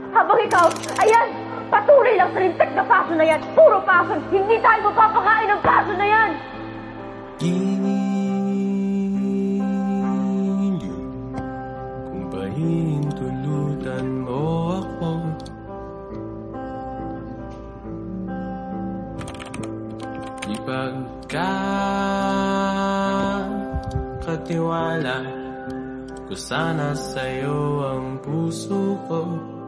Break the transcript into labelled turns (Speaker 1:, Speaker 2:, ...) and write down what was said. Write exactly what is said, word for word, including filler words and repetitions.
Speaker 1: Habang ikaw, ayan, patuloy lang sa lintik na paso na yan. Puro paso, hindi tayo mapapakain ng paso na yan.
Speaker 2: Giliw, kung pahintulutan mo ako, ipagkakatiwala ko sana sa'yo ang puso ko.